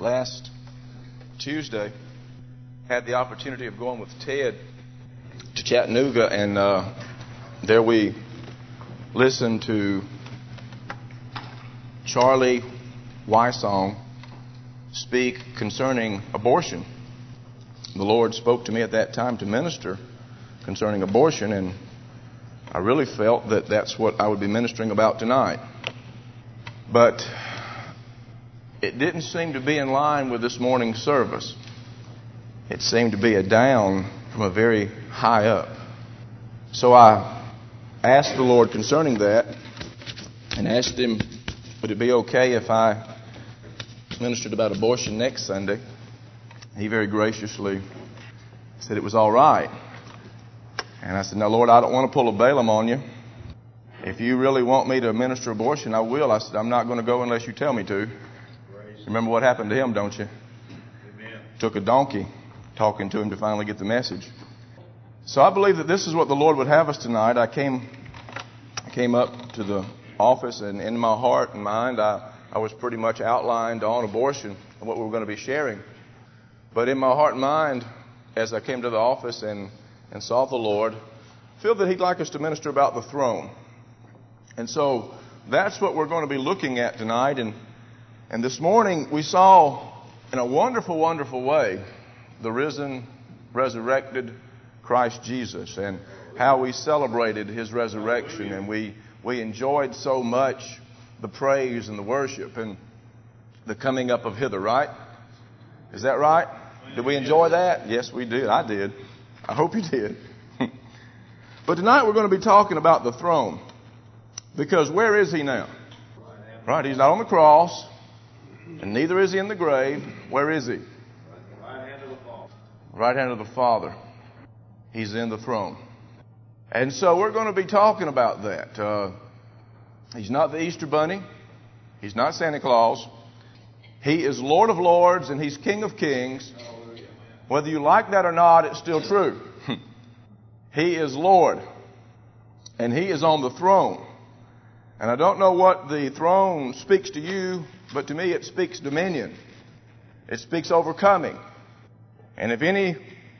Last Tuesday, had the opportunity of going with Ted to Chattanooga, and there we listened to Charlie Wysong speak concerning abortion. The Lord spoke to me at that time to minister concerning abortion, and I really felt that that's what I would be ministering about tonight. But it didn't seem to be in line with this morning's service. It seemed to be a down from a very high up. So I asked the Lord concerning that and asked Him, would it be okay if I ministered about abortion next Sunday? He very graciously said it was all right. And I said, "No, Lord, I don't want to pull a Balaam on you. If you really want me to minister abortion, I will." I said, "I'm not going to go unless you tell me to." Remember what happened to him, don't you? Amen. Took a donkey talking to him to finally get the message. So I believe that this is what the Lord would have us tonight. I came up to the office, and in my heart and mind, I was pretty much outlined on abortion and what we were going to be sharing. But in my heart and mind, as I came to the office and saw the Lord, I feel that He'd like us to minister about the throne. And so that's what we're going to be looking at tonight. And this morning we saw in a wonderful, wonderful way the risen, resurrected Christ Jesus and how we celebrated His resurrection, and we enjoyed so much the praise and the worship and the coming up of hither, right? Is that right? Did we enjoy that? Yes, we did. I did. I hope you did. But tonight we're going to be talking about the throne, because where is He now? Right, He's not on the cross, and neither is He in the grave. Where is He? Right hand of the Father. Right hand of the Father. He's in the throne. And so we're going to be talking about that. He's not the Easter Bunny. He's not Santa Claus. He is Lord of Lords, and He's King of Kings. Whether you like that or not, it's still true. He is Lord, and He is on the throne. And I don't know what the throne speaks to you, but to me it speaks dominion. It speaks overcoming. And if any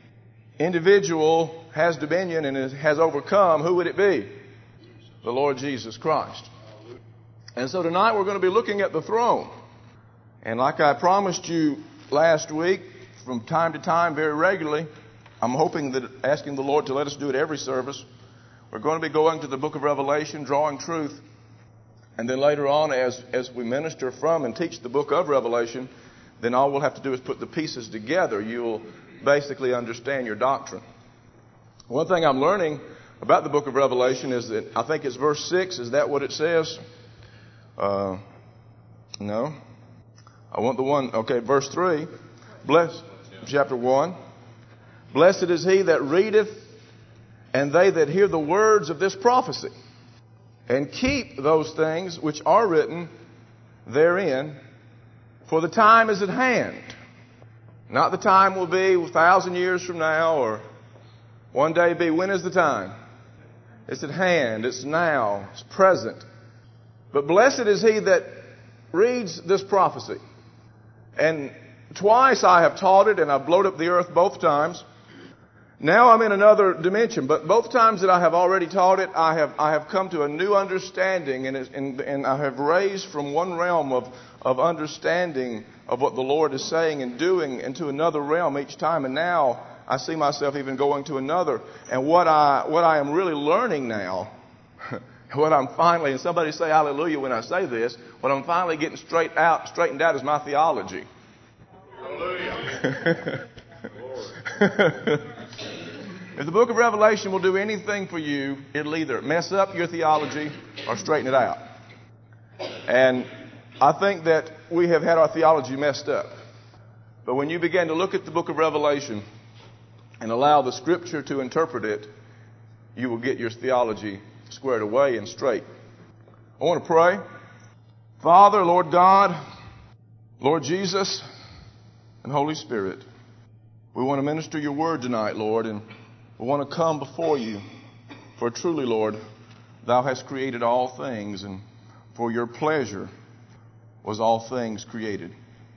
individual has dominion and has overcome, who would it be? The Lord Jesus Christ. And so tonight we're going to be looking at the throne. And like I promised you last week, from time to time, very regularly, I'm hoping that asking the Lord to let us do it every service. We're going to be going to the book of Revelation, drawing truth. And then later on, as we minister from and teach the book of Revelation, then all we'll have to do is put the pieces together. You'll basically understand your doctrine. One thing I'm learning about the book of Revelation is that I think it's verse 6. Is that what it says? No. I want the one. Okay, verse 3. Chapter 1. Blessed is he that readeth, and they that hear the words of this prophecy, and keep those things which are written therein, for the time is at hand. Not the time will be 1,000 years from now, or one day be. When is the time? It's at hand. It's now. It's present. But blessed is he that reads this prophecy. And twice I have taught it, and I've blowed up the earth both times. Now I'm in another dimension, but both times that I have already taught it, I have come to a new understanding, and I have raised from one realm of understanding of what the Lord is saying and doing into another realm each time. And now I see myself even going to another. And what I am really learning now, what I'm finally, and somebody say hallelujah when I say this, what I'm finally getting straightened out is my theology. Hallelujah. If the book of Revelation will do anything for you, it'll either mess up your theology or straighten it out. And I think that we have had our theology messed up. But when you begin to look at the book of Revelation and allow the Scripture to interpret it, you will get your theology squared away and straight. I want to pray. Father, Lord God, Lord Jesus, and Holy Spirit, we want to minister your word tonight, Lord, and we want to come before you. For truly, Lord, thou hast created all things, and for your pleasure was all things created.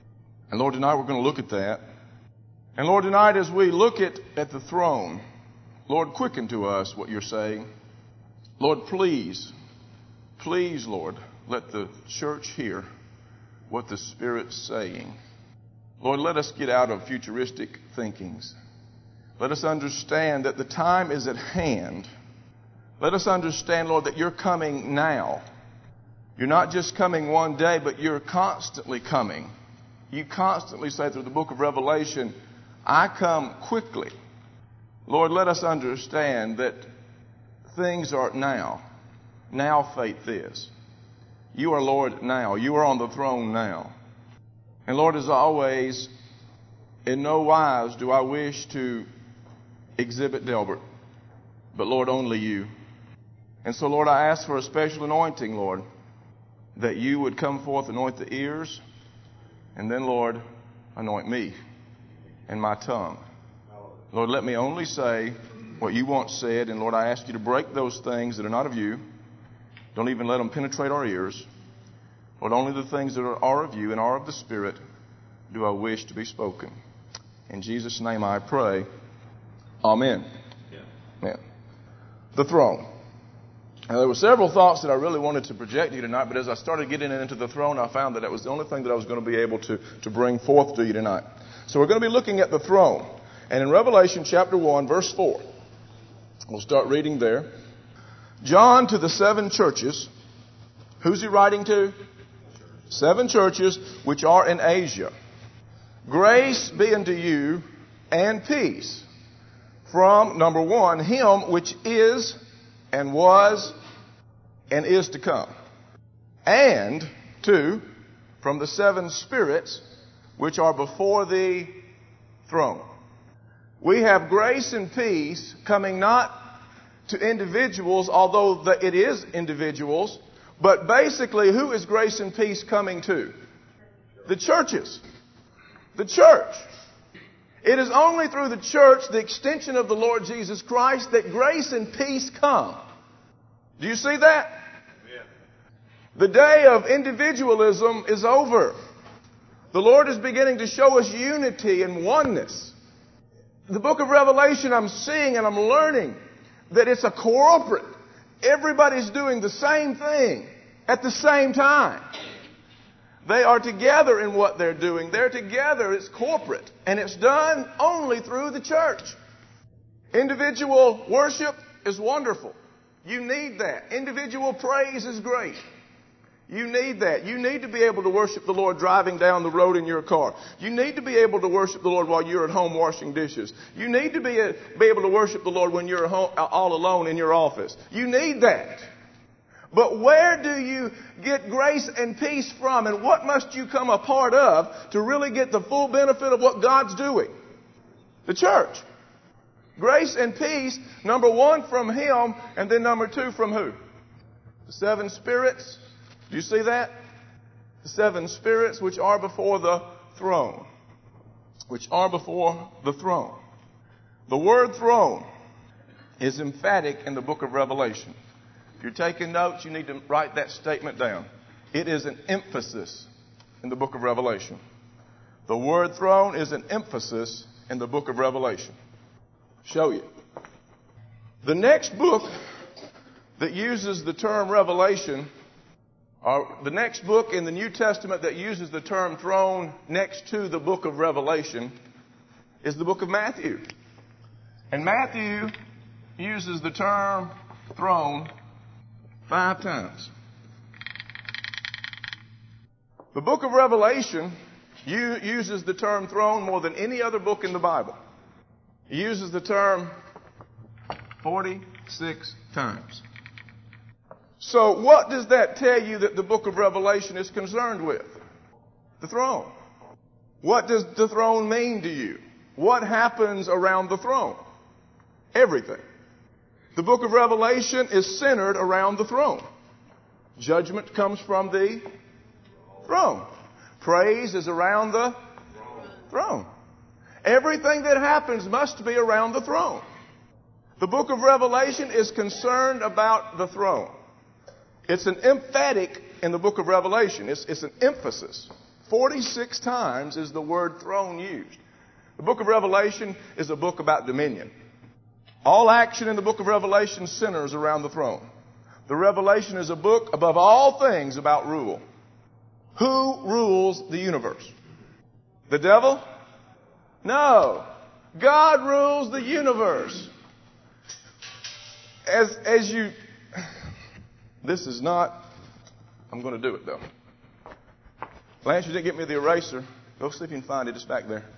And Lord, tonight we're going to look at that. And Lord, tonight as we look at the throne, Lord, quicken to us what you're saying. Lord, please, Lord, let the church hear what the Spirit's saying. Lord, let us get out of futuristic thinkings. Let us understand that the time is at hand. Let us understand, Lord, that you're coming now. You're not just coming one day, but you're constantly coming. You constantly say through the book of Revelation, I come quickly. Lord, let us understand that things are now. Now faith is. You are Lord now. You are on the throne now. And Lord, as always, in no wise do I wish to exhibit Delbert, but Lord, only you. And so, Lord, I ask for a special anointing, Lord, that you would come forth, anoint the ears, and then, Lord, anoint me and my tongue. Lord, let me only say what you want said, and Lord, I ask you to break those things that are not of you. Don't even let them penetrate our ears. Lord, only the things that are of you and are of the Spirit do I wish to be spoken. In Jesus' name I pray. Amen. Yeah. Amen. The throne. Now, there were several thoughts that I really wanted to project to you tonight, but as I started getting into the throne, I found that was the only thing that I was going to be able to bring forth to you tonight. So we're going to be looking at the throne. And in Revelation chapter 1, verse 4, we'll start reading there. John to the 7 churches. Who's he writing to? 7 churches which are in Asia. Grace be unto you and peace from, number 1, him which is and was and is to come. And 2, from the 7 spirits which are before the throne. We have grace and peace coming not to individuals, although it is individuals, but basically, who is grace and peace coming to? The churches. The church. It is only through the church, the extension of the Lord Jesus Christ, that grace and peace come. Do you see that? Yeah. The day of individualism is over. The Lord is beginning to show us unity and oneness. The book of Revelation, I'm seeing and I'm learning that it's a corporate. Everybody's doing the same thing at the same time. They are together in what they're doing. They're together. It's corporate. And it's done only through the church. Individual worship is wonderful. You need that. Individual praise is great. You need that. You need to be able to worship the Lord driving down the road in your car. You need to be able to worship the Lord while you're at home washing dishes. You need to be able to worship the Lord when you're at home, all alone in your office. You need that. But where do you get grace and peace from? And what must you come a part of to really get the full benefit of what God's doing? The church. Grace and peace, number 1 from Him, and then number 2 from who? The 7 spirits. Do you see that? The 7 spirits which are before the throne. Which are before the throne. The word throne is emphatic in the book of Revelation. If you're taking notes, you need to write that statement down. It is an emphasis in the book of Revelation. The word throne is an emphasis in the book of Revelation. Show you. The next book that uses the term Revelation, or the next book in the New Testament that uses the term throne next to the book of Revelation, is the book of Matthew. And Matthew uses the term throne 5 times. The book of Revelation uses the term throne more than any other book in the Bible. It uses the term 46 times. So what does that tell you that the book of Revelation is concerned with? The throne. What does the throne mean to you? What happens around the throne? Everything. The book of Revelation is centered around the throne. Judgment comes from the throne. Praise is around the throne. Everything that happens must be around the throne. The book of Revelation is concerned about the throne. It's an emphatic in the book of Revelation. It's an emphasis. 46 times is the word throne used. The book of Revelation is a book about dominion. All action in the book of Revelation centers around the throne. The Revelation is a book above all things about rule. Who rules the universe? The devil? No. God rules the universe. As you... This is not... I'm going to do it, though. Lance, you didn't get me the eraser. Go see if you can find it. It's back there.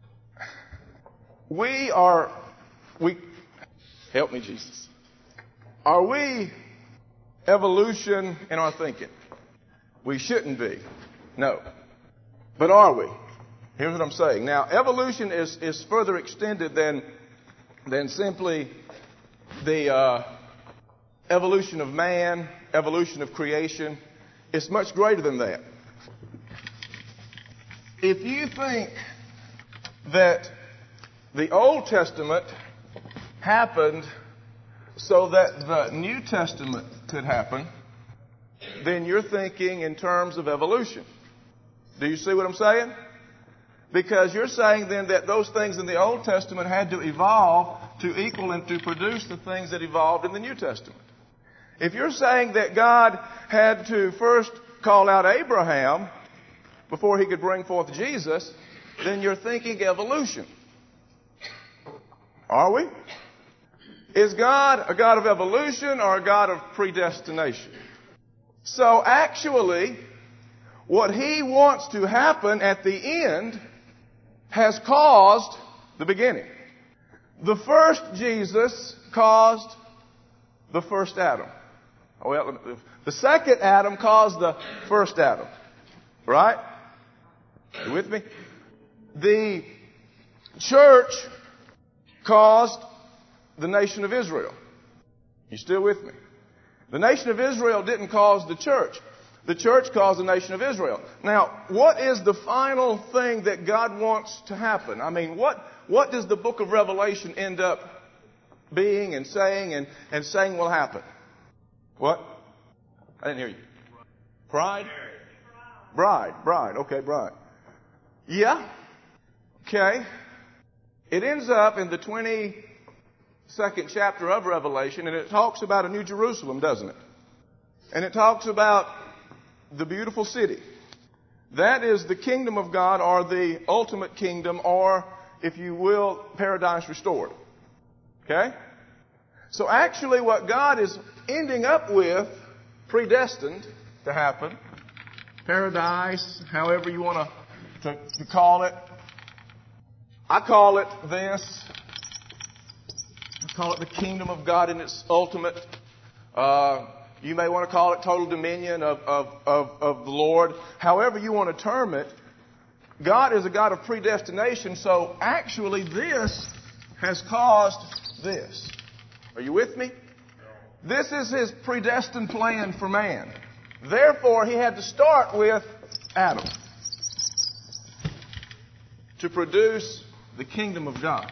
Help me, Jesus. Are we evolution in our thinking? We shouldn't be. No. But are we? Here's what I'm saying. Now, evolution is further extended than simply the evolution of man, evolution of creation. It's much greater than that. If you think that the Old Testament happened so that the New Testament could happen, then you're thinking in terms of evolution. Do you see what I'm saying? Because you're saying then that those things in the Old Testament had to evolve to equal and to produce the things that evolved in the New Testament. If you're saying that God had to first call out Abraham before he could bring forth Jesus, then you're thinking evolution. Are we? Is God a God of evolution or a God of predestination? So actually, what he wants to happen at the end has caused the beginning. The first Jesus caused the first Adam. Well, the second Adam caused the first Adam. Right? You with me? The church caused the nation of Israel. You still with me? The nation of Israel didn't cause the church. The church caused the nation of Israel. Now, what is the final thing that God wants to happen? I mean, what does the book of Revelation end up being and saying will happen? What? I didn't hear you. Pride? Bride. Okay, bride. Yeah. Okay. It ends up in the 22nd chapter of Revelation, and it talks about a new Jerusalem, doesn't it? And it talks about the beautiful city. That is the kingdom of God, or the ultimate kingdom, or, if you will, paradise restored. Okay? So actually what God is ending up with, predestined to happen, paradise, however you want to call it. I call it this. I call it the kingdom of God in its ultimate. You may want to call it total dominion of the Lord. However you want to term it, God is a God of predestination. So actually this has caused this. Are you with me? This is his predestined plan for man. Therefore, he had to start with Adam to produce the kingdom of God.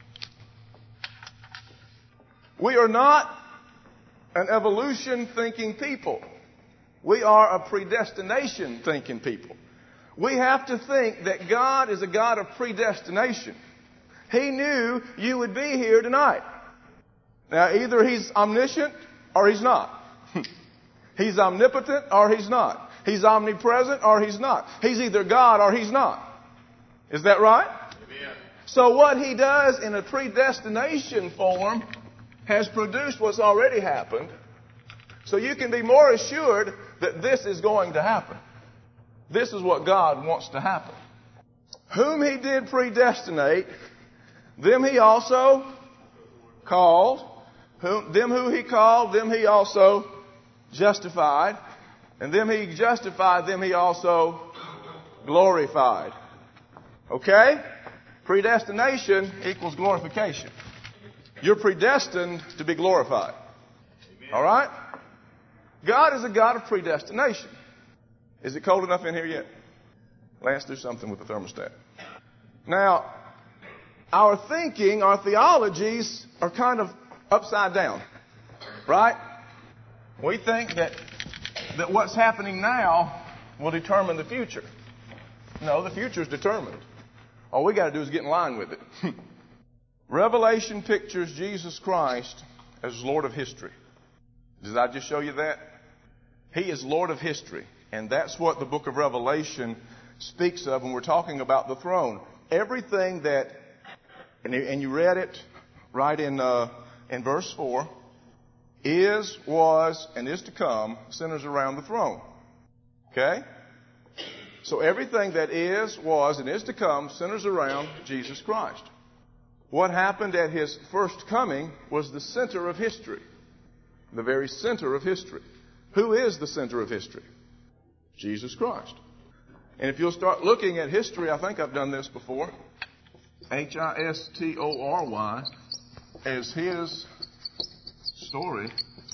We are not an evolution thinking people. We are a predestination thinking people. We have to think that God is a God of predestination. He knew you would be here tonight. Now, either he's omniscient or he's not. He's omnipotent or he's not. He's omnipresent or he's not. He's either God or he's not. Is that right? Amen. So what he does in a predestination form has produced what's already happened. So you can be more assured that this is going to happen. This is what God wants to happen. Whom he did predestinate, them he also called. Them who he called, them he also justified. And them he justified, them he also glorified. Okay? Predestination equals glorification. You're predestined to be glorified. Amen. All right? God is a God of predestination. Is it cold enough in here yet? Lance, do something with the thermostat. Now, our thinking, our theologies are kind of upside down. Right? We think that what's happening now will determine the future. No, the future is determined. All we got to do is get in line with it. Revelation pictures Jesus Christ as Lord of history. Did I just show you that? He is Lord of history. And that's what the book of Revelation speaks of when we're talking about the throne. Everything that, and you read it right in verse 4, is, was, and is to come centers around the throne. Okay? So everything that is, was, and is to come centers around Jesus Christ. What happened at His first coming was the center of history. The very center of history. Who is the center of history? Jesus Christ. And if you'll start looking at history, I think I've done this before. History as His story.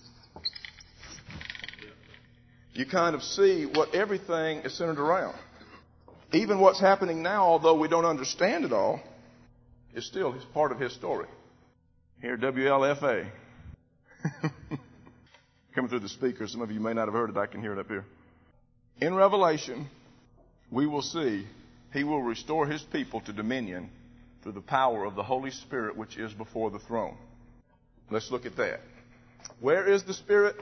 You kind of see what everything is centered around. Even what's happening now, although we don't understand it all, is still part of His story. Here, WLFA. Coming through the speakers. Some of you may not have heard it. I can hear it up here. In Revelation, we will see He will restore His people to dominion through the power of the Holy Spirit which is before the throne. Let's look at that. Where is the Spirit?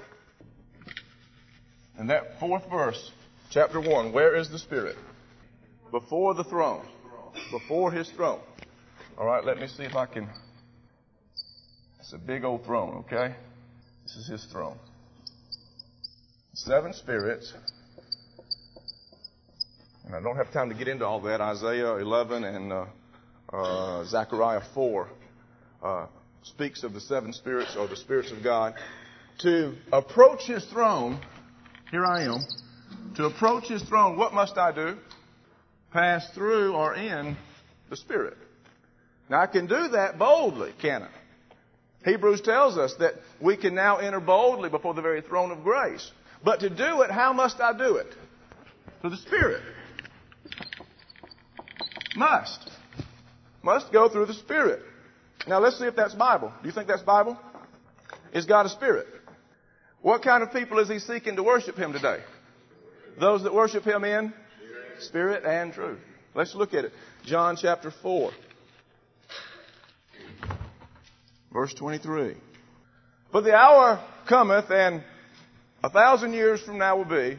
In that 4th verse, chapter 1, where is the Spirit? Before the throne. Before His throne. All right, let me see if I can. It's a big old throne, okay? This is His throne. 7 spirits. And I don't have time to get into all that. Isaiah 11 and Zechariah 4 speaks of the 7 spirits or the spirits of God. To approach His throne, here I am. To approach His throne, what must I do? Pass through or in the Spirit. Now I can do that boldly, can I? Hebrews tells us that we can now enter boldly before the very throne of grace. But to do it, how must I do it? Through the Spirit. Must go through the Spirit. Now let's see if that's Bible. Do you think that's Bible? Is God a Spirit? What kind of people is He seeking to worship Him today? Those that worship Him in spirit and truth. Let's look at it. John chapter 4. Verse 23. But the hour cometh, and 1,000 years from now will be.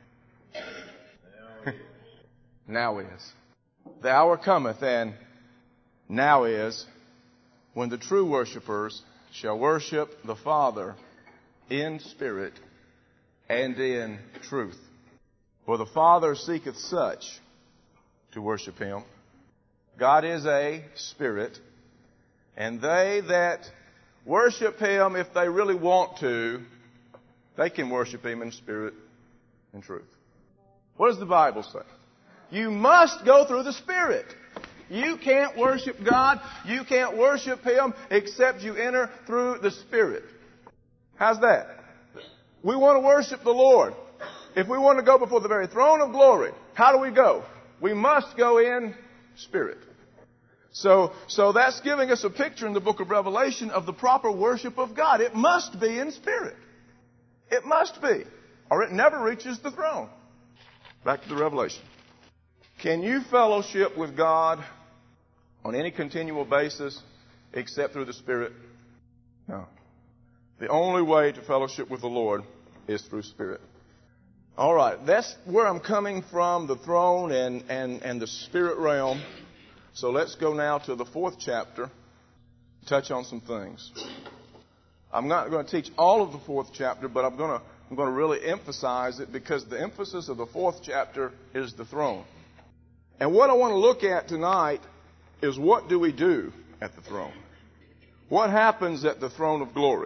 Now is. The hour cometh, and now is, when the true worshipers shall worship the Father in spirit and in truth. For the Father seeketh such to worship Him. God is a spirit, and they that worship Him, if they really want to, they can worship Him in spirit and truth. What does the Bible say? You must go through the Spirit. You can't worship God, you can't worship Him except you enter through the Spirit. How's that? We want to worship the Lord. If we want to go before the very throne of glory, how do we go? We must go in spirit. So that's giving us a picture in the book of Revelation of the proper worship of God. It must be in spirit. It must be, or it never reaches the throne. Back to the Revelation. Can you fellowship with God on any continual basis except through the Spirit? No. The only way to fellowship with the Lord is through Spirit. All right, that's where I'm coming from, the throne and the spirit realm. So let's go now to the 4th chapter, touch on some things. I'm not going to teach all of the 4th chapter, but I'm going to really emphasize it because the emphasis of the 4th chapter is the throne. And what I want to look at tonight is what do we do at the throne? What happens at the throne of glory?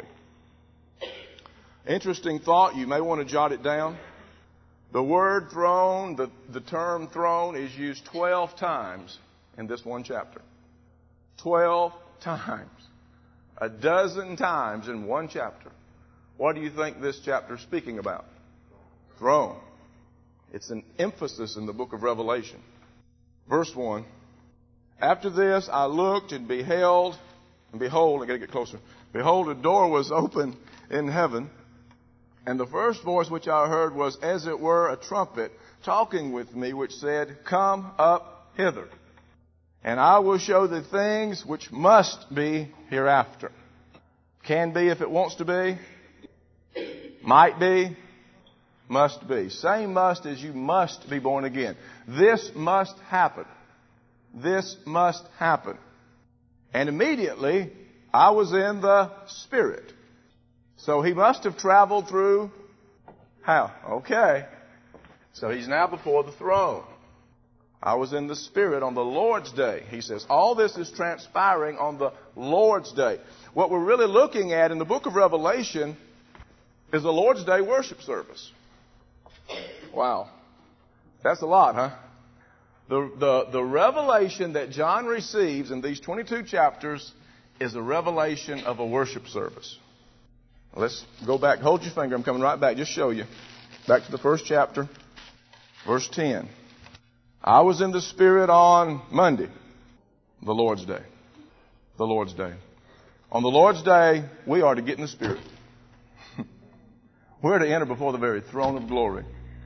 Interesting thought. You may want to jot it down. The word throne, the term throne is used 12 times in this one chapter. 12 times. A dozen times in one chapter. What do you think this chapter is speaking about? Throne. It's an emphasis in the book of Revelation. Verse 1. After this I looked and beheld, I got to get closer. Behold, a door was open in heaven. And the first voice which I heard was as it were a trumpet talking with me, which said, Come up hither, and I will show thee things which must be hereafter. Can be if it wants to be. Might be. Must be. Same must as you must be born again. This must happen. This must happen. And immediately I was in the Spirit. So he must have traveled through how? Okay. So he's now before the throne. I was in the Spirit on the Lord's day. He says all this is transpiring on the Lord's day. What we're really looking at in the book of Revelation is the Lord's Day worship service. Wow. That's a lot, huh? The revelation that John receives in these 22 chapters is a revelation of a worship service. Let's go back. Hold your finger. I'm coming right back. Just show you. Back to the first chapter, verse 10. I was in the Spirit on Monday, the Lord's Day. The Lord's Day. On the Lord's Day, we are to get in the Spirit. We're to enter before the very throne of glory.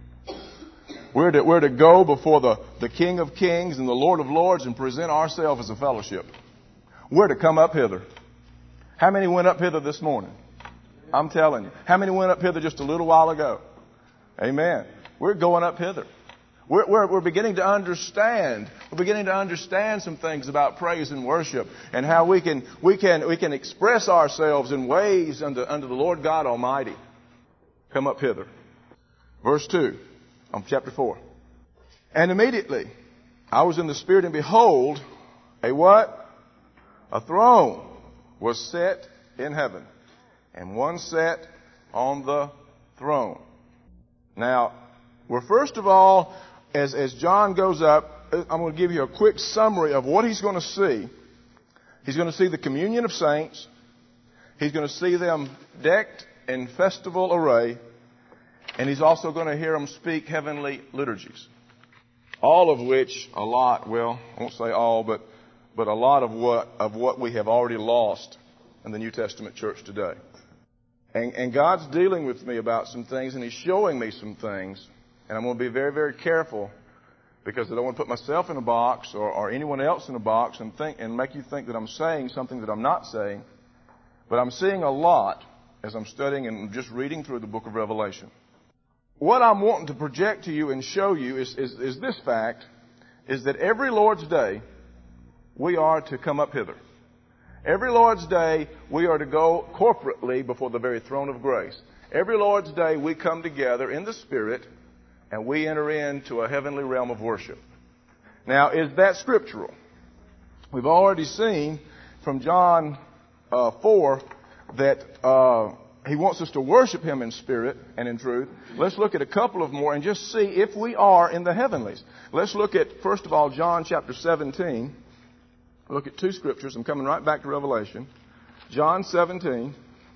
We're to go before the King of Kings and the Lord of Lords and present ourselves as a fellowship. We're to come up hither. How many went up hither this morning? I'm telling you. How many went up hither just a little while ago? Amen. We're going up hither. We're beginning to understand. We're beginning to understand some things about praise and worship and how we can express ourselves in ways under the Lord God Almighty. Come up hither. Verse 2 of chapter 4. And immediately I was in the Spirit, and behold, a what? A throne was set in heaven, and one sat on the throne. Now, we're first of all, as John goes up, I'm going to give you a quick summary of what he's going to see. He's going to see the communion of saints. He's going to see them decked in festival array. And he's also going to hear them speak heavenly liturgies. All of which, a lot, well, I won't say all, but a lot of what we have already lost in the New Testament church today. And God's dealing with me about some things, and He's showing me some things. And I'm going to be very, very careful, because I don't want to put myself in a box or anyone else in a box and make you think that I'm saying something that I'm not saying. But I'm seeing a lot as I'm studying and just reading through the book of Revelation. What I'm wanting to project to you and show you is this fact, is that every Lord's Day, we are to come up hither. Every Lord's Day, we are to go corporately before the very throne of grace. Every Lord's Day, we come together in the Spirit, and we enter into a heavenly realm of worship. Now, is that scriptural? We've already seen from John 4 that He wants us to worship Him in spirit and in truth. Let's look at a couple of more and just see if we are in the heavenlies. Let's look at, first of all, John chapter 17. Look at two scriptures. I'm coming right back to Revelation. John 17.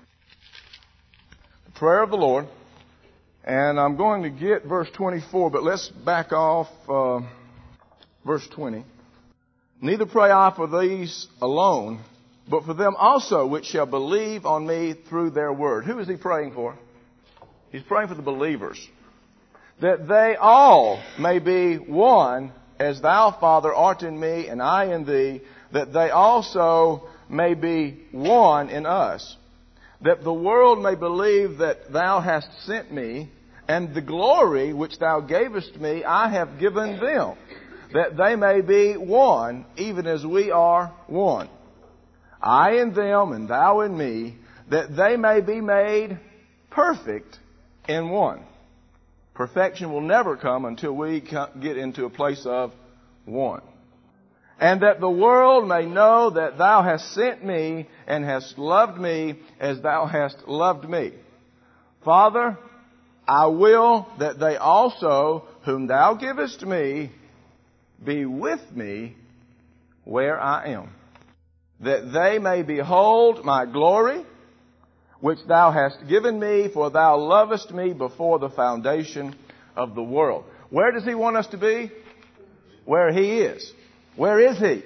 The prayer of the Lord. And I'm going to get verse 24, but let's back off verse 20. Neither pray I for these alone, but for them also which shall believe on me through their word. Who is he praying for? He's praying for the believers. That they all may be one, as thou, Father, art in me, and I in thee, that they also may be one in us. That the world may believe that thou hast sent me, and the glory which thou gavest me I have given them, that they may be one, even as we are one. I in them, and thou in me, that they may be made perfect in one. Perfection will never come until we get into a place of one. And that the world may know that thou hast sent me, and hast loved me as thou hast loved me. Father, I will that they also, whom thou givest me, be with me where I am, that they may behold my glory, which thou hast given me, for thou lovest me before the foundation of the world. Where does he want us to be? Where he is. Where is he?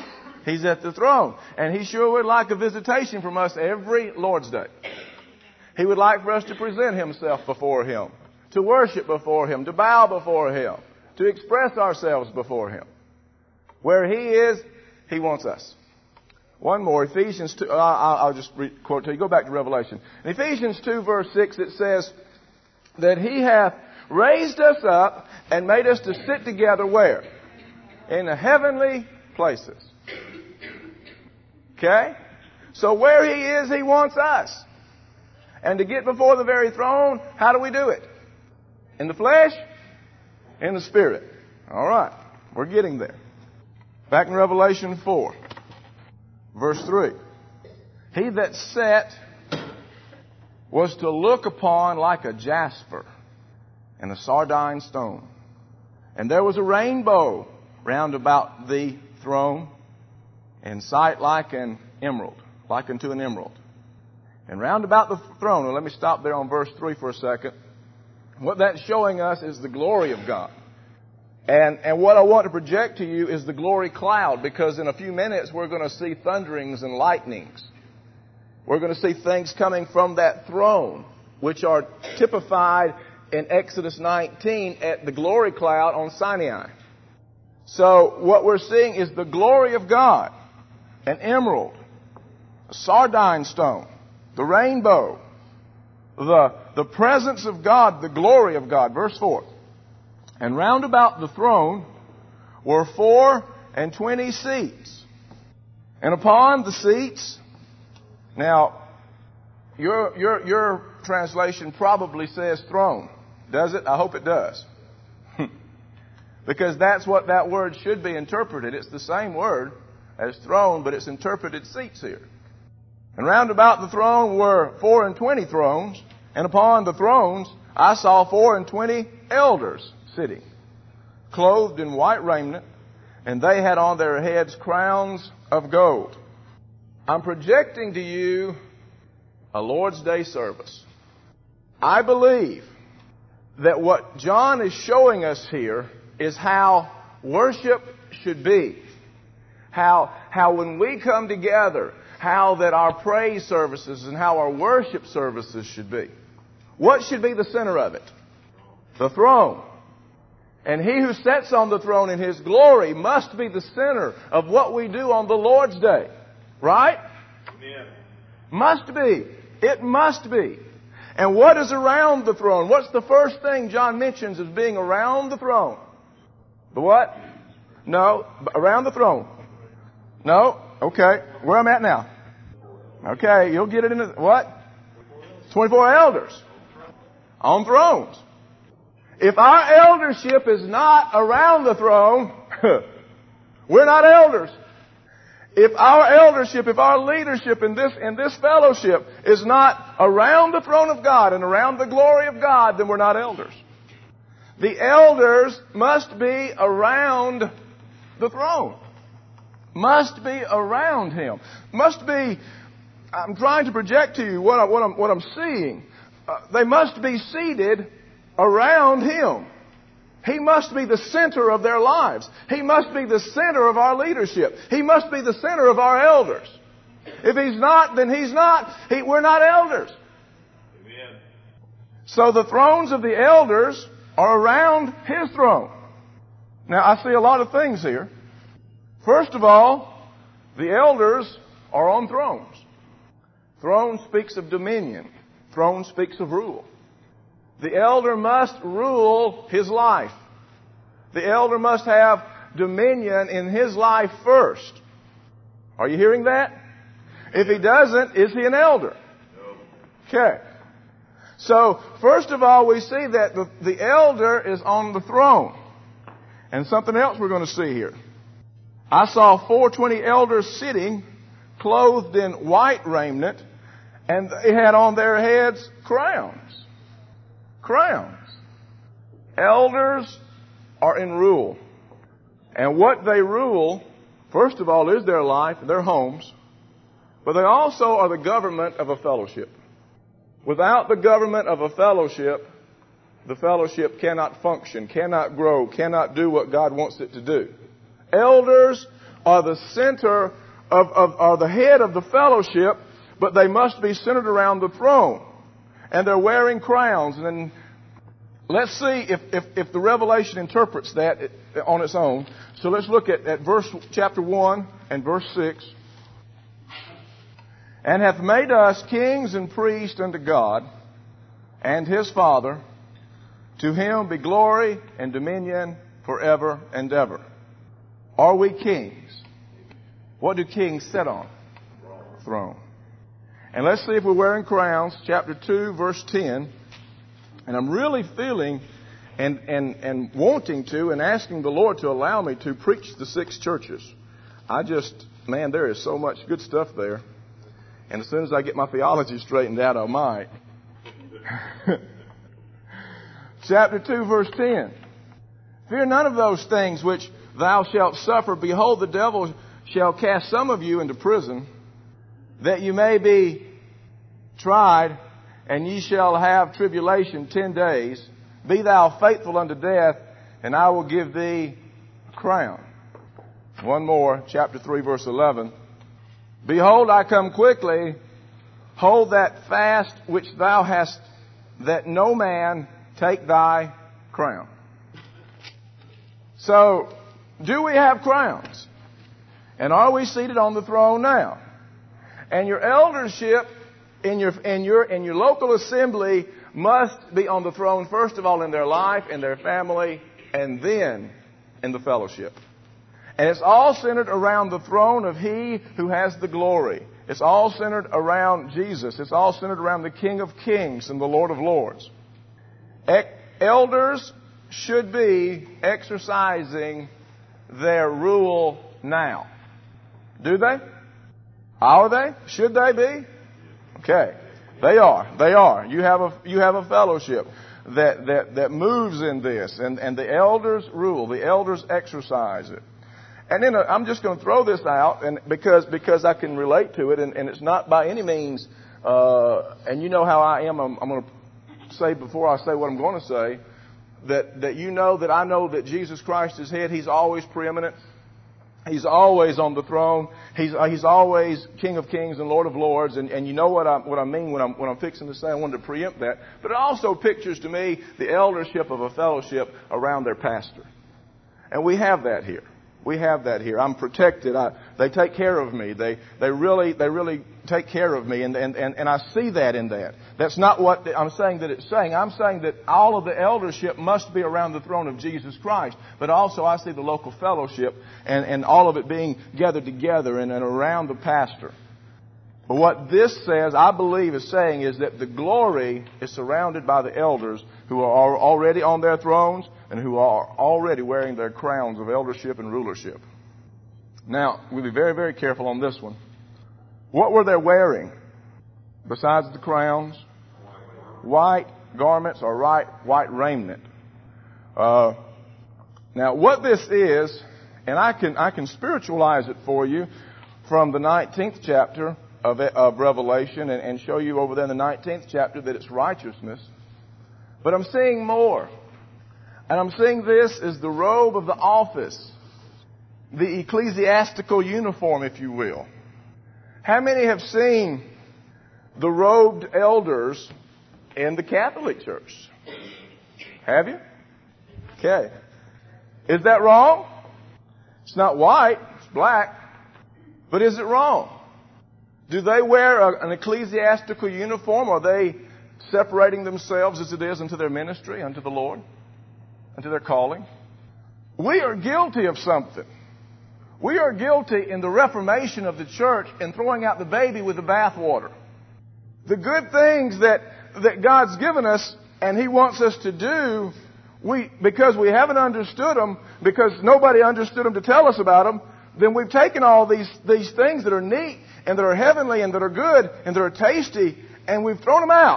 He's at the throne. And he sure would like a visitation from us every Lord's Day. He would like for us to present Himself before Him, to worship before Him, to bow before Him, to express ourselves before Him. Where He is, He wants us. One more, Ephesians 2, I'll just quote to you. Go back to Revelation. In Ephesians 2 verse 6 it says that He hath raised us up and made us to sit together where? In the heavenly places. Okay? So where He is, He wants us. And to get before the very throne, how do we do it? In the flesh? In the Spirit. All right. We're getting there. Back in Revelation 4, verse 3. He that sat was to look upon like a jasper and a sardine stone. And there was a rainbow round about the throne, in sight like an emerald, like unto an emerald. And round about the throne, well, let me stop there on verse 3 for a second. What that's showing us is the glory of God. And what I want to project to you is the glory cloud, because in a few minutes we're going to see thunderings and lightnings. We're going to see things coming from that throne, which are typified in Exodus 19 at the glory cloud on Sinai. So what we're seeing is the glory of God, an emerald, a sardine stone, the rainbow, the presence of God, the glory of God. Verse 4. And round about the throne were 24 seats. And upon the seats, now, your translation probably says throne. Does it? I hope it does. Because that's what that word should be interpreted. It's the same word as throne, but it's interpreted seats here. And round about the throne were 24 thrones, and upon the thrones I saw 24 elders sitting, clothed in white raiment, and they had on their heads crowns of gold. I'm projecting to you a Lord's Day service. I believe that what John is showing us here is how worship should be. How when we come together, how that our praise services and how our worship services should be. What should be the center of it? The throne. And He who sits on the throne in His glory must be the center of what we do on the Lord's Day. Right? Amen. Must be. It must be. And what is around the throne? What's the first thing John mentions as being around the throne? The what? No. Around the throne. No. Okay. Where I'm at now. Okay. You'll get it in the, what? 24 elders. On thrones. If our eldership is not around the throne, we're not elders. If our eldership, if our leadership in this fellowship is not around the throne of God and around the glory of God, then we're not elders. The elders must be around the throne. Must be around Him. Must be, I'm trying to project to you what I'm seeing. They must be seated around Him. He must be the center of their lives. He must be the center of our leadership. He must be the center of our elders. If He's not, then He's not. We're not elders. Amen. So the thrones of the elders are around His throne. Now, I see a lot of things here. First of all, the elders are on thrones. Throne speaks of dominion. Throne speaks of rule. The elder must rule his life. The elder must have dominion in his life first. Are you hearing that? If he doesn't, is he an elder? Okay. So, first of all, we see that the elder is on the throne. And something else we're going to see here. I saw 24 elders sitting, clothed in white raiment, and they had on their heads crowns. Crowns. Elders are in rule. And what they rule, first of all, is their life, their homes. But they also are the government of a fellowship. Without the government of a fellowship, the fellowship cannot function, cannot grow, cannot do what God wants it to do. Elders are the center are the head of the fellowship, but they must be centered around the throne. and they're wearing crowns. And then let's see if the Revelation interprets that on its own. So let's look at chapter 1 and verse 6. And hath made us kings and priests unto God and His Father. To Him be glory and dominion forever and ever. Are we kings? What do kings sit on? Throne. And let's see if we're wearing crowns. Chapter 2, verse 10. And I'm really feeling and wanting to and asking the Lord to allow me to preach the 6 churches. Man, there is so much good stuff there. And as soon as I get my theology straightened out, I might. Chapter 2, verse 10. Fear none of those things which thou shalt suffer. Behold, the devil shall cast some of you into prison, that you may be tried, and ye shall have tribulation 10 days. Be thou faithful unto death, and I will give thee a crown. One more, chapter 3, verse 11. Behold, I come quickly. Hold that fast which thou hast, that no man take thy crown. So, do we have crowns? And are we seated on the throne now? And your eldership in your local assembly must be on the throne, first of all, in their life, in their family, and then in the fellowship. And it's all centered around the throne of He who has the glory. It's all centered around Jesus. It's all centered around the King of Kings and the Lord of Lords. Elders should be exercising their rule now. Do they? Are they? Should they be? Okay. They are. They are. You have a fellowship that moves in this, and the elders rule. The elders exercise it. And then I'm just going to throw this out, and because I can relate to it, and it's not by any means. And you know how I am. I'm going to say before I say what I'm going to say that you know that I know that Jesus Christ is head. He's always preeminent. He's always on the throne. He's always King of Kings and Lord of Lords. And you know what I mean when I'm fixing to say. I wanted to preempt that. But it also pictures to me the eldership of a fellowship around their pastor. And we have that here. We have that here. I'm protected. They take care of me. They really take care of me. And I see that in that. That's not what I'm saying that it's saying. I'm saying that all of the eldership must be around the throne of Jesus Christ. But also I see the local fellowship and all of it being gathered together and around the pastor. But what this says, I believe, is saying is that the glory is surrounded by the elders who are already on their thrones and who are already wearing their crowns of eldership and rulership. Now, we'll be very, very careful on this one. What were they wearing besides the crowns? White garments or white raiment. Now, what this is, and I can spiritualize it for you from the 19th chapter of Revelation and show you over there in the 19th chapter that it's righteousness. But I'm seeing more. And I'm seeing this as the robe of the office. The ecclesiastical uniform, if you will. How many have seen the robed elders in the Catholic Church? Have you? Okay. Is that wrong? It's not white, it's black. But is it wrong? Do they wear an ecclesiastical uniform? Are they separating themselves as it is unto their ministry, unto the Lord, unto their calling? We are guilty of something. We are guilty in the reformation of the church in throwing out the baby with the bathwater. The good things that God's given us and He wants us to do, because we haven't understood them, because nobody understood them to tell us about them, then we've taken all these things that are neat and that are heavenly and that are good and that are tasty, and we've thrown them out.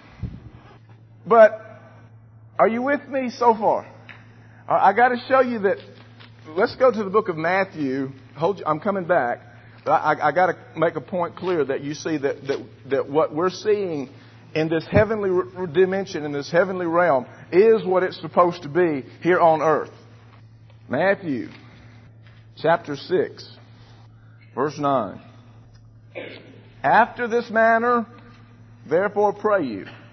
But are you with me so far? I got to show you that. Let's go to the book of Matthew. I'm coming back. But I got to make a point clear that you see that what we're seeing in this heavenly dimension, in this heavenly realm, is what it's supposed to be here on earth. Matthew chapter 6, verse 9. After this manner, therefore pray you,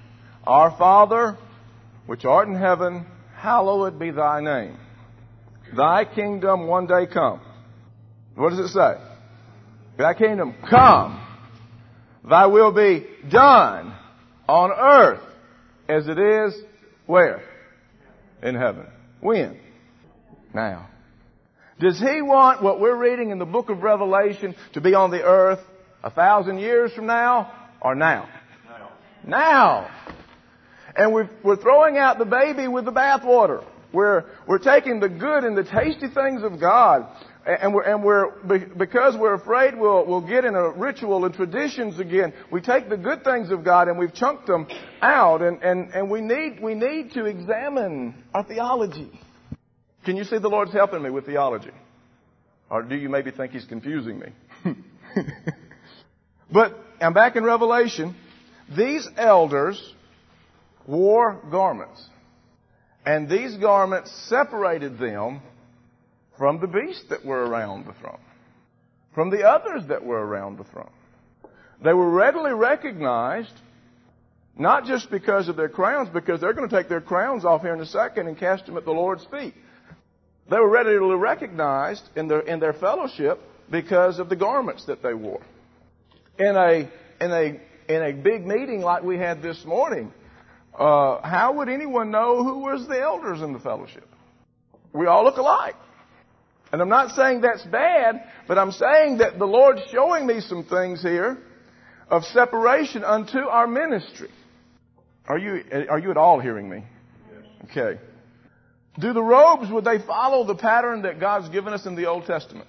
Our Father, which art in heaven, hallowed be thy name. Thy kingdom one day come. What does it say? Thy kingdom come. Thy will be done on earth as it is where? In heaven. When? Now. Does He want what we're reading in the book of Revelation to be on the earth 1,000 years from now or now? Now. And we're throwing out the baby with the bathwater. We're taking the good and the tasty things of God, and because we're afraid we'll get in a ritual and traditions again. We take the good things of God and we've chunked them out, and we need to examine our theology. Can you see the Lord's helping me with theology? Or do you maybe think He's confusing me? But I'm back in Revelation. These elders wore garments. And these garments separated them from the beasts that were around the throne, from the others that were around the throne. They were readily recognized, not just because of their crowns, because they're going to take their crowns off here in a second and cast them at the Lord's feet. They were readily recognized in their fellowship because of the garments that they wore. In a big meeting like we had this morning, how would anyone know who was the elders in the fellowship? We all look alike. And I'm not saying that's bad, but I'm saying that the Lord's showing me some things here of separation unto our ministry. Are you at all hearing me? Yes. Okay. Do the robes, would they follow the pattern that God's given us in the Old Testament?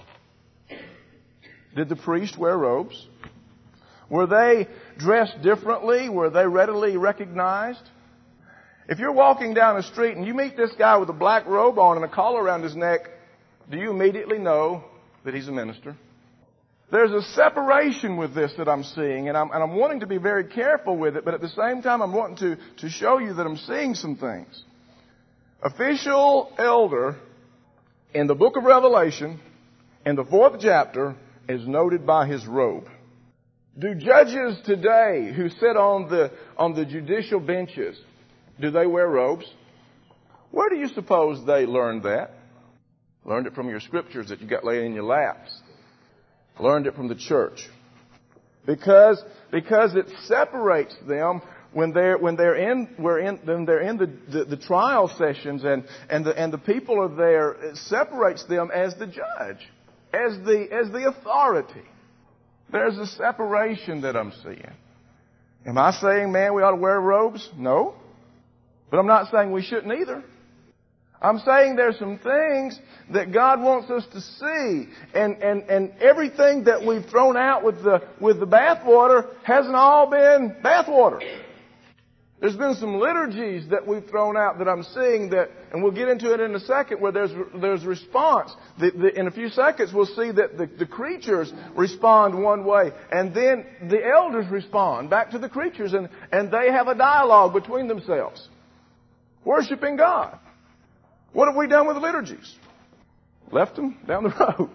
Did the priest wear robes? Were they dressed differently? Were they readily recognized? If you're walking down the street and you meet this guy with a black robe on and a collar around his neck, do you immediately know that he's a minister? There's a separation with this that I'm seeing, and I'm wanting to be very careful with it, but at the same time I'm wanting to show you that I'm seeing some things. Official elder in the book of Revelation, in the 4th chapter, is noted by his robe. Do judges today who sit on the judicial benches, do they wear robes? Where do you suppose they learned that? Learned it from your scriptures that you got laying in your laps. Learned it from the church. Because it separates them when they're in the trial sessions and the people are there. It separates them as the judge, as the authority. There's a separation that I'm seeing. Am I saying, man, we ought to wear robes? No. But I'm not saying we shouldn't either. I'm saying there's some things that God wants us to see. And everything that we've thrown out with the bathwater hasn't all been bathwater. There's been some liturgies that we've thrown out that I'm seeing that, and we'll get into it in a second, where there's response. In a few seconds we'll see that the creatures respond one way, and then the elders respond back to the creatures, and they have a dialogue between themselves, worshiping God. What have we done with the liturgies? Left them down the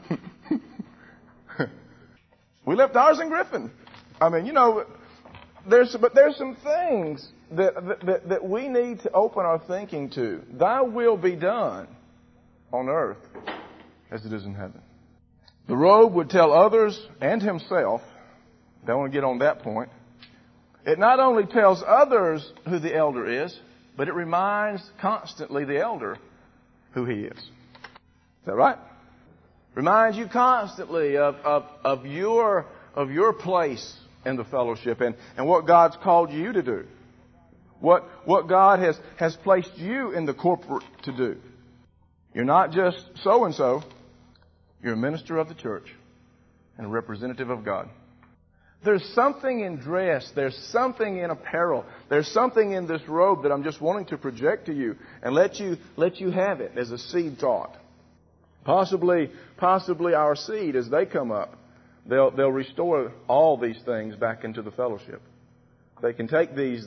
road. We left ours in Griffin. I mean, there's some things that we need to open our thinking to. Thy will be done on earth as it is in heaven. The robe would tell others and himself. Don't want to get on that point. It not only tells others who the elder is, but it reminds constantly the elder who he is. Is that right? Reminds you constantly of your place in the fellowship and what God's called you to do. What God has placed you in the corporate to do. You're not just so-and-so. You're a minister of the church and a representative of God. There's something in dress. There's something in apparel. There's something in this robe that I'm just wanting to project to you and let you have it as a seed thought. Possibly our seed, as they come up, they'll restore all these things back into the fellowship. They can take these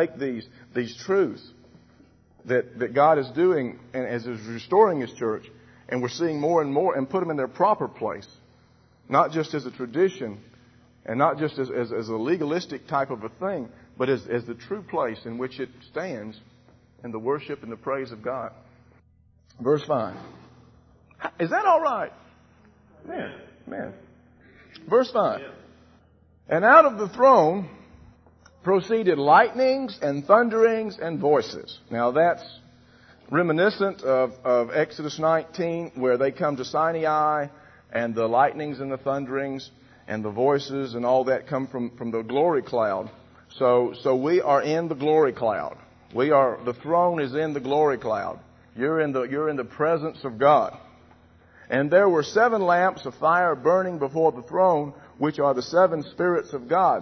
truths that God is doing and as is restoring His church, and we're seeing more and more, and put them in their proper place. Not just as a tradition, and not just as a legalistic type of a thing, but as the true place in which it stands in the worship and the praise of God. Verse 5. Is that all right? Man. Verse 5. And out of the throne proceeded lightnings and thunderings and voices. Now that's reminiscent of Exodus 19, where they come to Sinai, and the lightnings and the thunderings and the voices and all that come from the glory cloud. So we are in the glory cloud. The throne is in the glory cloud. You're in the presence of God. And there were 7 lamps of fire burning before the throne, which are the 7 spirits of God.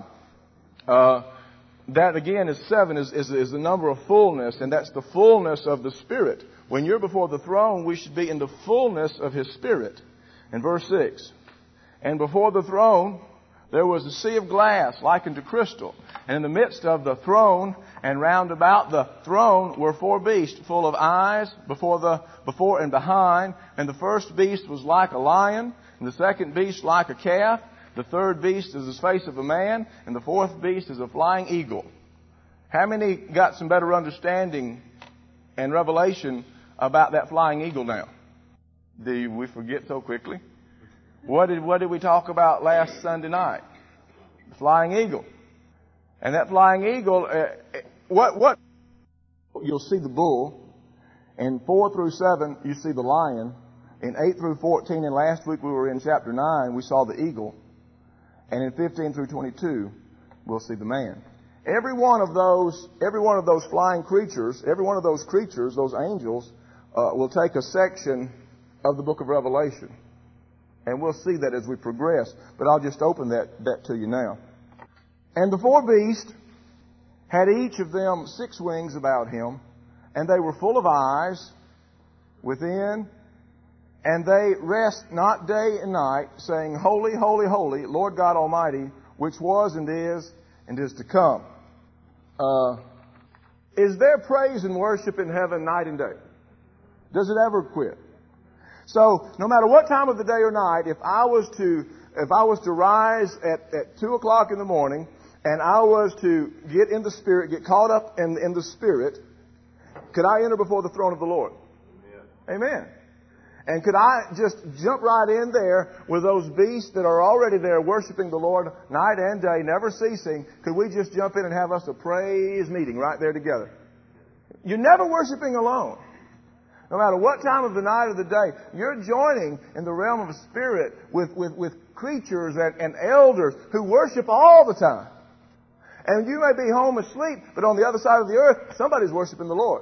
That again is 7 is the number of fullness, and that's the fullness of the Spirit. When you're before the throne, we should be in the fullness of His Spirit. In verse 6, and before the throne there was a sea of glass likened to crystal, and in the midst of the throne and round about the throne were 4 beasts full of eyes before and behind, and the first beast was like a lion, and the second beast like a calf. The third beast is the face of a man, and the fourth beast is a flying eagle. How many got some better understanding and revelation about that flying eagle now? Do we forget so quickly? What did we talk about last Sunday night? The flying eagle. And that flying eagle, what? You'll see the bull. In 4 through 7, you see the lion. In 8 through 14, and last week we were in chapter 9, we saw the eagle. And in 15 through 22, we'll see the man. Every one of those flying creatures, every one of those creatures, those angels, will take a section of the book of Revelation. And we'll see that as we progress. But I'll just open that to you now. And the 4 beasts had each of them 6 wings about him, and they were full of eyes within, and they rest not day and night, saying, Holy, holy, holy, Lord God Almighty, which was and is to come. Is there praise and worship in heaven night and day? Does it ever quit? So, no matter what time of the day or night, if I was to rise at 2 o'clock in the morning, and I was to get in the Spirit, get caught up in the Spirit, could I enter before the throne of the Lord? Amen. And could I just jump right in there with those beasts that are already there worshiping the Lord night and day, never ceasing? Could we just jump in and have us a praise meeting right there together? You're never worshiping alone. No matter what time of the night or the day, you're joining in the realm of the Spirit with creatures and elders who worship all the time. And you may be home asleep, but on the other side of the earth, somebody's worshiping the Lord.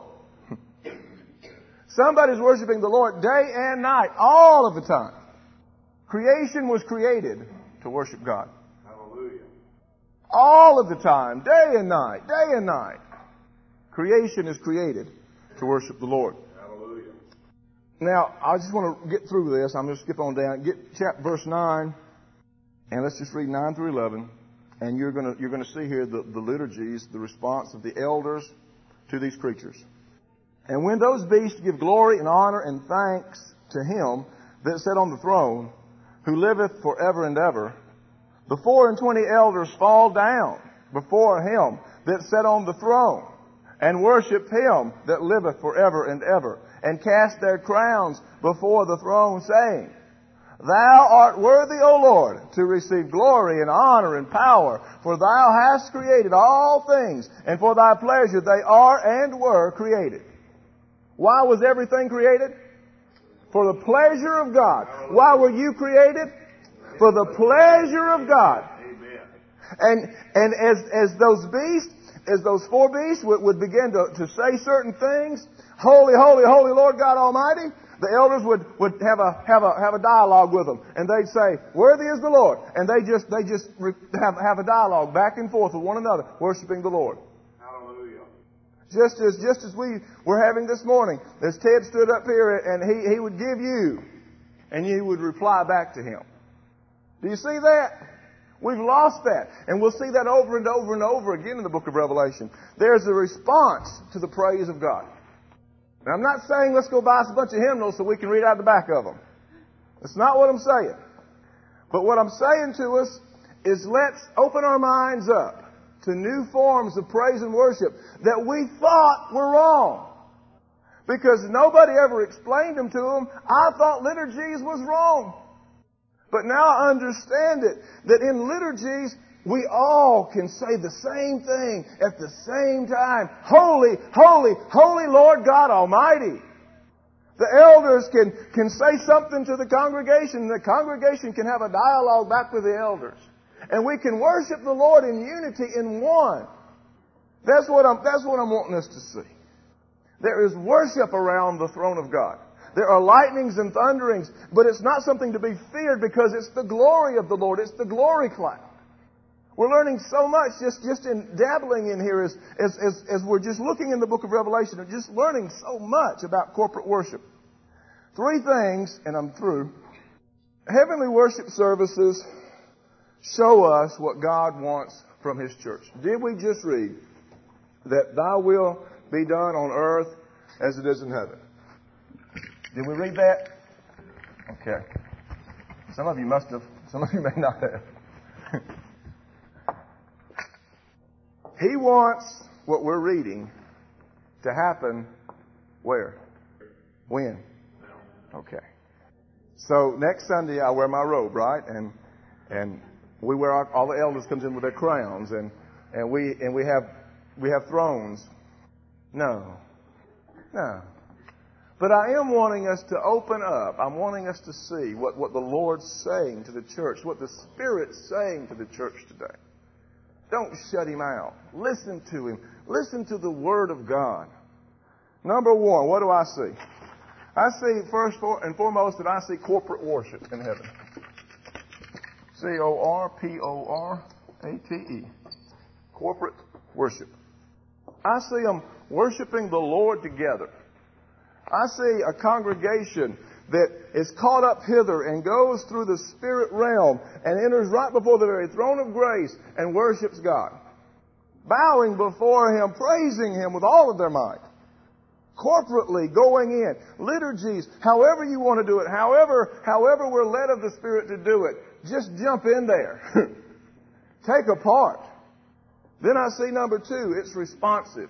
Somebody's worshiping the Lord day and night, all of the time. Creation was created to worship God. Hallelujah. All of the time, day and night. Creation is created to worship the Lord. Hallelujah. Now, I just want to get through this. I'm going to skip on down. Get verse 9, and let's just read 9 through 11. And you're going to see here the liturgies, the response of the elders to these creatures. And when those beasts give glory and honor and thanks to Him that sat on the throne, who liveth forever and ever, the 24 elders fall down before Him that sat on the throne, and worship Him that liveth forever and ever, and cast their crowns before the throne, saying, Thou art worthy, O Lord, to receive glory and honor and power, for Thou hast created all things, and for Thy pleasure they are and were created. Why was everything created? For the pleasure of God. Why were you created? For the pleasure of God. And as those 4 beasts would begin to say certain things, Holy, holy, holy Lord God Almighty, the elders would have a dialogue with them, and they'd say, Worthy is the Lord, and they just have a dialogue back and forth with one another, worshiping the Lord. Hallelujah. Just as we were having this morning, as Ted stood up here and he would give you, and you would reply back to him. Do you see that? We've lost that, and we'll see that over and over and over again in the book of Revelation. There's a response to the praise of God. Now, I'm not saying let's go buy us a bunch of hymnals so we can read out the back of them. That's not what I'm saying. But what I'm saying to us is let's open our minds up to new forms of praise and worship that we thought were wrong. Because nobody ever explained them to them. I thought liturgies was wrong. But now I understand it, that in liturgies, we all can say the same thing at the same time. Holy, holy, holy Lord God Almighty. The elders can say something to the congregation. The congregation can have a dialogue back with the elders. And we can worship the Lord in unity in one. That's what I'm wanting us to see. There is worship around the throne of God. There are lightnings and thunderings, but it's not something to be feared because it's the glory of the Lord. It's the glory cloud. We're learning so much just in dabbling in here as we're just looking in the book of Revelation and just learning so much about corporate worship. 3 things, and I'm through. Heavenly worship services show us what God wants from His church. Did we just read that Thy will be done on earth as it is in heaven? Did we read that? Okay. Some of you must have. Some of you may not have. He wants what we're reading to happen where? When? Okay. So next Sunday I wear my robe, right? And we wear all the elders comes in with their crowns and we have thrones. No. But I am wanting us to open up. I'm wanting us to see what the Lord's saying to the church, what the Spirit's saying to the church today. Don't shut Him out. Listen to Him. Listen to the Word of God. Number 1, what do I see? I see first and foremost that I see corporate worship in heaven. C-O-R-P-O-R-A-T-E. Corporate worship. I see them worshiping the Lord together. I see a congregation that is caught up hither and goes through the spirit realm and enters right before the very throne of grace and worships God. Bowing before Him, praising Him with all of their might. Corporately going in. Liturgies, however you want to do it, however we're led of the Spirit to do it, just jump in there. Take a part. Then I see number 2, it's responsive.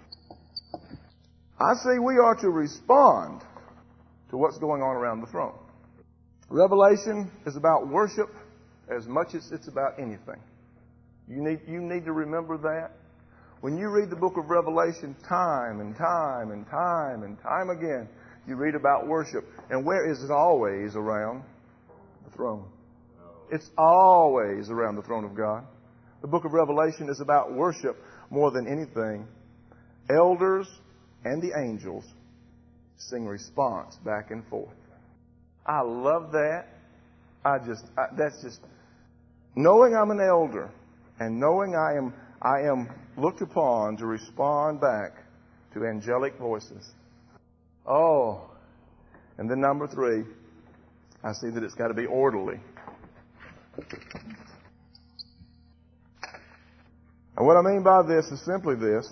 I see we are to respond to what's going on around the throne. Revelation is about worship as much as it's about anything. You need to remember that. When you read the book of Revelation time and time and time and time again, you read about worship. And where is it always around? The throne. It's always around the throne of God. The book of Revelation is about worship more than anything. Elders and the angels sing response back and forth. I love that. That's just knowing I'm an elder and knowing I am looked upon to respond back to angelic voices. Oh, and then number 3, I see that it's got to be orderly. And what I mean by this is simply this.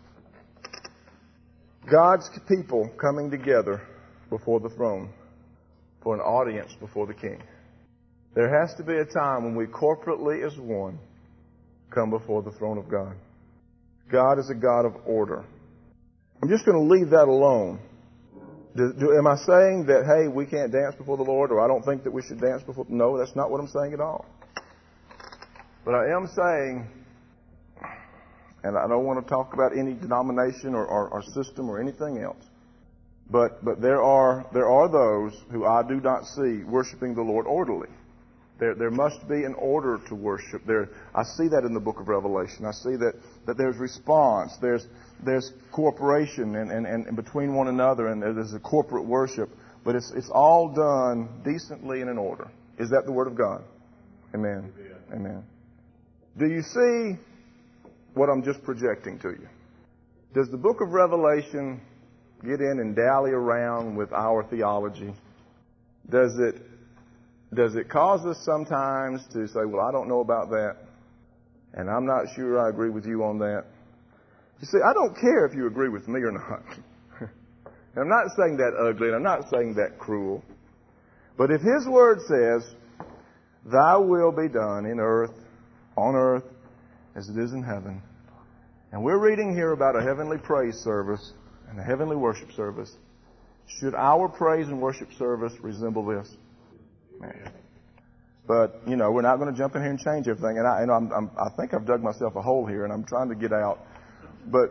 God's people coming together before the throne for an audience before the King. There has to be a time when we corporately as one come before the throne of God. God is a God of order. I'm just going to leave that alone. Am I saying that, hey, we can't dance before the Lord, or I don't think that we should dance before? No, that's not what I'm saying at all. But I am saying, and I don't want to talk about any denomination or system or anything else, but there are those who I do not see worshiping the Lord orderly. There must be an order to worship. I see that in the book of Revelation. I see that there's response, there's cooperation and between one another, and there's a corporate worship. But it's all done decently and in order. Is that the Word of God? Amen. Amen. Do you see what I'm just projecting to you? Does the book of Revelation get in and dally around with our theology? Does it cause us sometimes to say, well, I don't know about that, and I'm not sure I agree with you on that? You see, I don't care if you agree with me or not. And I'm not saying that ugly, and I'm not saying that cruel. But if His Word says, Thy will be done on earth as it is in heaven. And we're reading here about a heavenly praise service and a heavenly worship service. Should our praise and worship service resemble this? Man. But, we're not going to jump in here and change everything. And I think I've dug myself a hole here, and I'm trying to get out. But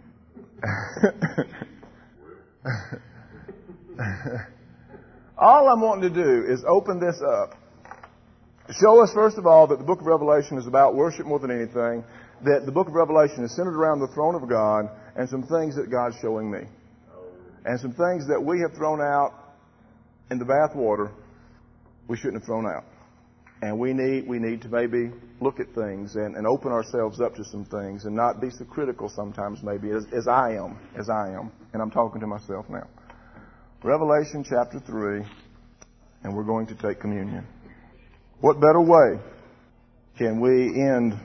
all I'm wanting to do is open this up. Show us, first of all, that the book of Revelation is about worship more than anything, that the book of Revelation is centered around the throne of God, and some things that God's showing me. And some things that we have thrown out in the bathwater we shouldn't have thrown out. And we need to maybe look at things and open ourselves up to some things and not be so critical sometimes maybe as I am. And I'm talking to myself now. Revelation chapter 3, and we're going to take communion. What better way can we end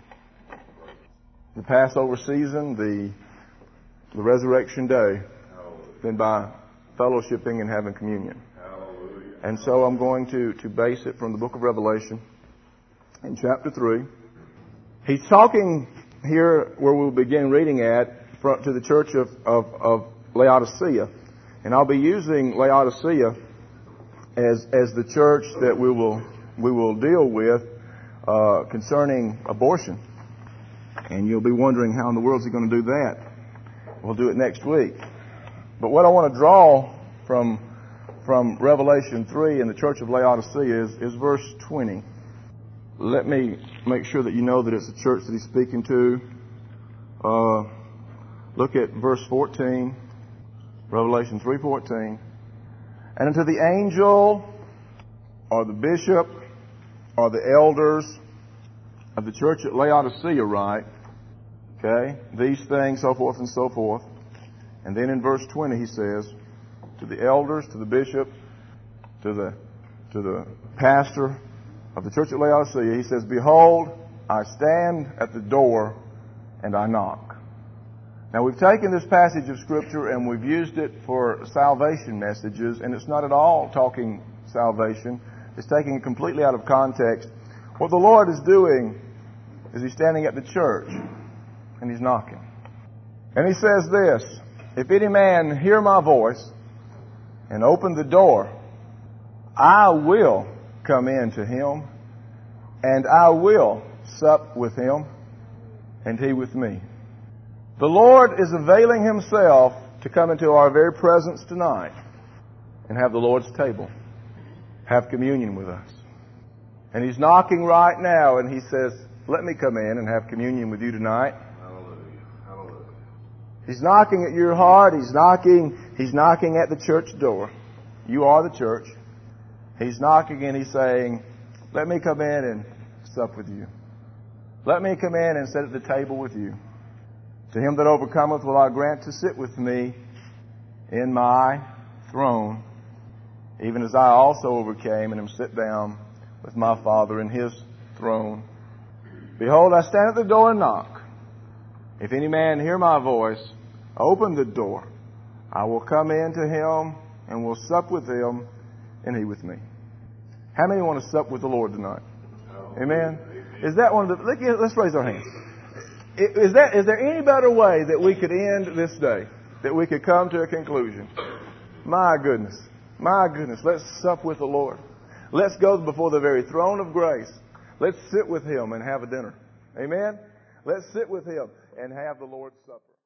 the Passover season, the resurrection day, than by fellowshipping and having communion? And so I'm going to base it from the book of Revelation in chapter 3. He's talking here where we'll begin reading to the church of Laodicea. And I'll be using Laodicea as the church that we will deal with concerning abortion. And you'll be wondering how in the world is he going to do that? We'll do it next week. But what I want to draw from Revelation 3 in the church of Laodicea is verse 20. Let me make sure that you know that it's a church that he's speaking to. Look at verse 14. Revelation 3:14. And unto the angel, or the bishop, or the elders of the church at Laodicea write, okay, these things, so forth and so forth. And then in verse 20 he says, to the elders, to the bishop, to the pastor of the church at Laodicea, he says, behold, I stand at the door and I knock. Now we've taken this passage of Scripture and we've used it for salvation messages, and it's not at all talking salvation. It's taking it completely out of context. What the Lord is doing is He's standing at the church and He's knocking. And He says this, if any man hear my voice and open the door, I will come in to him, and I will sup with him, and he with me. The Lord is availing Himself to come into our very presence tonight and have the Lord's table, have communion with us. And He's knocking right now, and He says, let me come in and have communion with you tonight. Hallelujah. He's knocking at your heart. He's knocking at the church door. You are the church. He's knocking and He's saying, let me come in and sup with you. Let me come in and sit at the table with you. To him that overcometh will I grant to sit with me in my throne, even as I also overcame and am sit down with my Father in His throne. Behold, I stand at the door and knock. If any man hear my voice, open the door. I will come in to him and will sup with him and he with me. How many want to sup with the Lord tonight? Amen? Is that one of the... Let's raise our hands. Is there any better way that we could end this day? That we could come to a conclusion? My goodness. Let's sup with the Lord. Let's go before the very throne of grace. Let's sit with Him and have a dinner. Amen? Let's sit with Him and have the Lord's Supper.